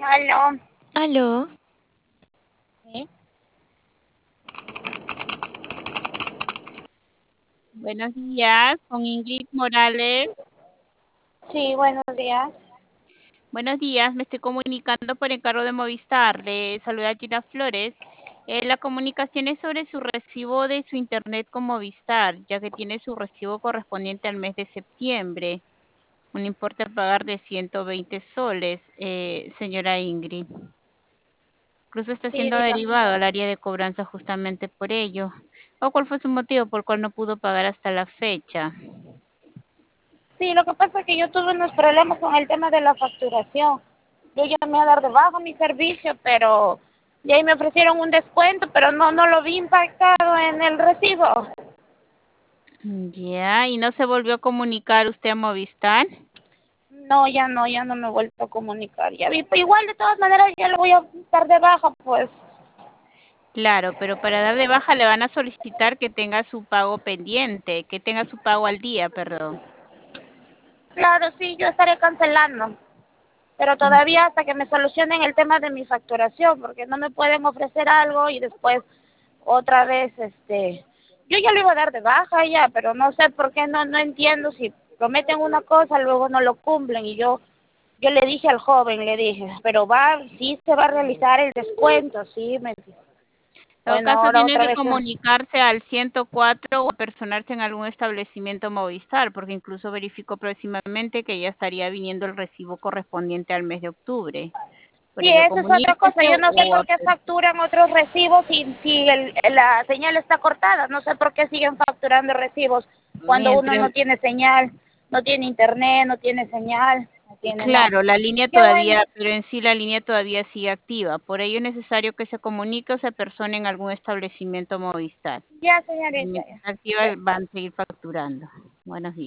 Aló. Aló, Sí, Buenos días, con Ingrid Morales. sí, buenos días. Buenos días, me estoy comunicando por encargo de Movistar. Le saluda Gina Flores. La comunicación es sobre su recibo de su internet con Movistar, ya que tiene su recibo correspondiente al mes de septiembre. Un importe a pagar de 120 soles, señora Ingrid. Incluso está Sí, siendo dígame. derivado al área de cobranza justamente por ello. ¿O cuál fue su motivo por el cual no pudo pagar hasta la fecha? Sí, lo que pasa es que yo tuve unos problemas con el tema de la facturación. Yo llamé a dar de baja mi servicio, pero y ahí me ofrecieron un descuento, pero no lo vi impactado en el recibo. Ya, ¿y no se volvió a comunicar usted a Movistar? No, ya no me he vuelto a comunicar. Ya vi, pero igual de todas maneras ya lo voy a dar de baja, pues. Claro, pero para dar de baja le van a solicitar que tenga su pago pendiente, que tenga su pago al día, perdón. Claro, sí, yo estaré cancelando, pero Mm. todavía hasta que me solucionen el tema de mi facturación, porque no me pueden ofrecer algo y después otra vez, yo ya lo iba a dar de baja ya, pero no sé por qué no entiendo si prometen una cosa, luego no lo cumplen y yo le dije al joven, le dije, pero sí se va a realizar el descuento, sí, me dijo. En todo Bueno, caso, ahora tiene otra que vez, comunicarse al 104 o personarse en algún establecimiento Movistar, porque incluso verificó próximamente que ya estaría viniendo el recibo correspondiente al mes de octubre. Por sí, ello, esa es otra cosa, comuníquese yo no sé o por qué facturan otros recibos si la señal está cortada, no sé por qué siguen facturando recibos cuando uno mientras. no tiene señal, no tiene internet, no tiene señal, no tiene nada. Claro, la línea Qué bueno. todavía, pero en sí la línea todavía sigue activa. Por ello es necesario que se comunique o se persone en algún establecimiento Movistar. Ya, Y señorita. mientras está activa, van a seguir facturando. Buenos días.